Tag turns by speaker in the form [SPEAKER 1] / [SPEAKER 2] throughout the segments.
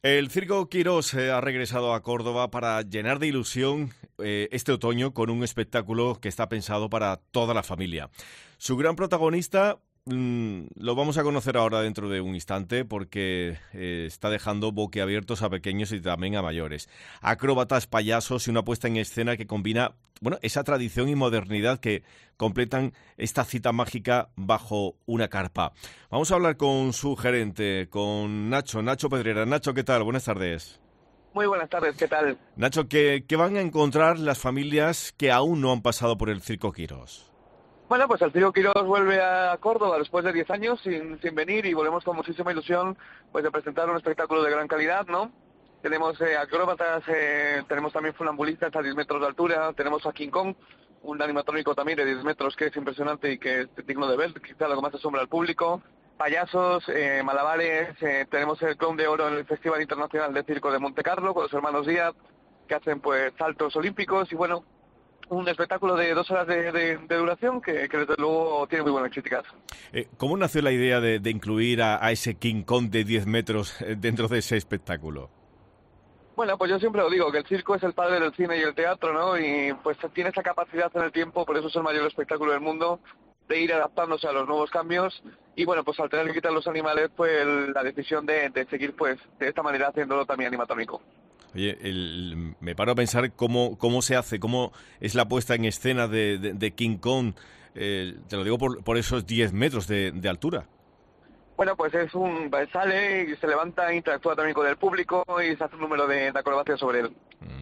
[SPEAKER 1] El Circo Quirós ha regresado a Córdoba para llenar de ilusión este otoño con un espectáculo que está pensado para toda la familia. Su gran protagonista lo vamos a conocer ahora dentro de un instante porque está dejando boquiabiertos a pequeños y también a mayores. Acróbatas, payasos y una puesta en escena que combina esa tradición y modernidad que completan esta cita mágica bajo una carpa. Vamos a hablar con su gerente, con Nacho Pedrera. Nacho, ¿qué tal? Buenas tardes.
[SPEAKER 2] Muy buenas tardes, ¿qué tal?
[SPEAKER 1] Nacho, ¿qué van a encontrar las familias que aún no han pasado por el Circo Quirós?
[SPEAKER 2] Bueno, pues el Circo Quirós vuelve a Córdoba después de 10 años sin venir y volvemos con muchísima ilusión pues de presentar un espectáculo de gran calidad, ¿no? Tenemos acróbatas, tenemos también funambulistas a 10 metros de altura, tenemos a King Kong, un animatrónico también de 10 metros que es impresionante y que es digno de ver, quizá lo que más asombra al público, payasos, malabares, tenemos el Clown de Oro en el Festival Internacional de Circo de Montecarlo con los hermanos Díaz, que hacen pues saltos olímpicos y bueno, un espectáculo de 2 horas de duración que desde luego tiene muy buenas críticas.
[SPEAKER 1] ¿Cómo nació la idea de incluir a ese King Kong de 10 metros dentro de ese espectáculo?
[SPEAKER 2] Bueno, pues yo siempre lo digo, que el circo es el padre del cine y el teatro, ¿no? Y pues tiene esa capacidad en el tiempo, por eso es el mayor espectáculo del mundo, de ir adaptándose a los nuevos cambios. Y bueno, pues al tener que quitar los animales, pues la decisión de seguir pues de esta manera haciéndolo también animatrónico.
[SPEAKER 1] Oye, me paro a pensar cómo se hace, cómo es la puesta en escena de King Kong. Te lo digo por esos 10 metros de altura.
[SPEAKER 2] Bueno, pues sale y se levanta, interactúa también con el público y se hace un número de acrobacia sobre él.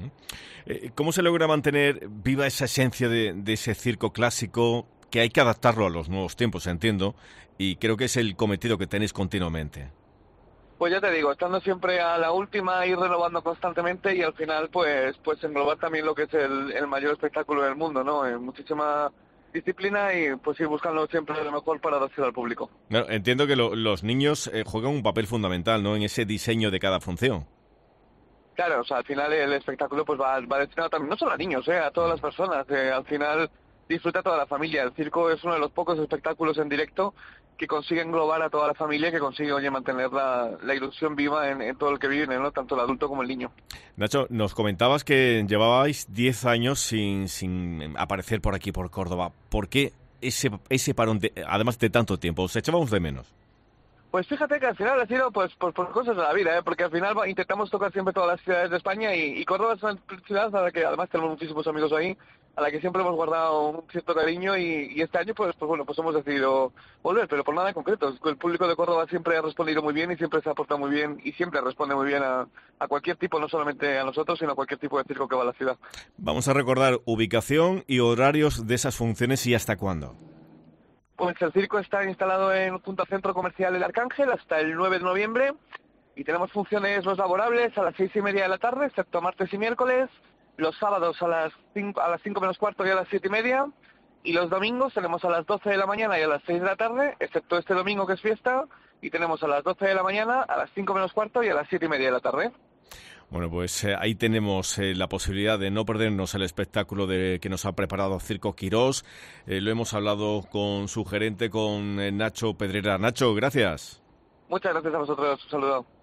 [SPEAKER 1] ¿Cómo se logra mantener viva esa esencia de ese circo clásico que hay que adaptarlo a los nuevos tiempos, entiendo, y creo que es el cometido que tenéis continuamente?
[SPEAKER 2] Pues ya te digo, estando siempre a la última, ir renovando constantemente y al final pues englobar también lo que es el mayor espectáculo del mundo, ¿no? En muchísima disciplina y pues ir buscando siempre lo mejor para dárselo al público.
[SPEAKER 1] Claro, entiendo que los niños juegan un papel fundamental, ¿no?, en ese diseño de cada función.
[SPEAKER 2] Claro, o sea, al final el espectáculo pues va destinado también, no solo a niños, a todas las personas, al final disfruta toda la familia. El circo es uno de los pocos espectáculos en directo que consigue englobar a toda la familia, que consigue, mantener la ilusión viva en todo el que vive, ¿no? Tanto el adulto como el niño.
[SPEAKER 1] Nacho, nos comentabas que llevabais 10 años sin aparecer por aquí, por Córdoba. ¿Por qué ese parón, además de tanto tiempo? ¿Os echábamos de menos?
[SPEAKER 2] Pues fíjate que al final ha sido pues por cosas de la vida, porque al final intentamos tocar siempre todas las ciudades de España y Córdoba es una ciudad a la que además tenemos muchísimos amigos ahí, a la que siempre hemos guardado un cierto cariño y este año pues hemos decidido volver, pero por nada en concreto. El público de Córdoba siempre ha respondido muy bien y siempre se ha portado muy bien y siempre responde muy bien a cualquier tipo, no solamente a nosotros, sino a cualquier tipo de circo que va a la ciudad.
[SPEAKER 1] Vamos a recordar ubicación y horarios de esas funciones y hasta cuándo.
[SPEAKER 2] Pues el circo está instalado junto al Centro Comercial El Arcángel hasta el 9 de noviembre y tenemos funciones los laborables a las 6:30 de la tarde, excepto martes y miércoles, los sábados a las 5 menos cuarto y a las 7:30 y los domingos tenemos a las 12 de la mañana y a las 6 de la tarde, excepto este domingo que es fiesta, y tenemos a las 12 de la mañana, a las 5 menos cuarto y a las 7:30 de la tarde.
[SPEAKER 1] Bueno, pues ahí tenemos la posibilidad de no perdernos el espectáculo que nos ha preparado Circo Quirós. Lo hemos hablado con su gerente, con Nacho Pedrera. Nacho, gracias.
[SPEAKER 2] Muchas gracias a vosotros. Un saludo.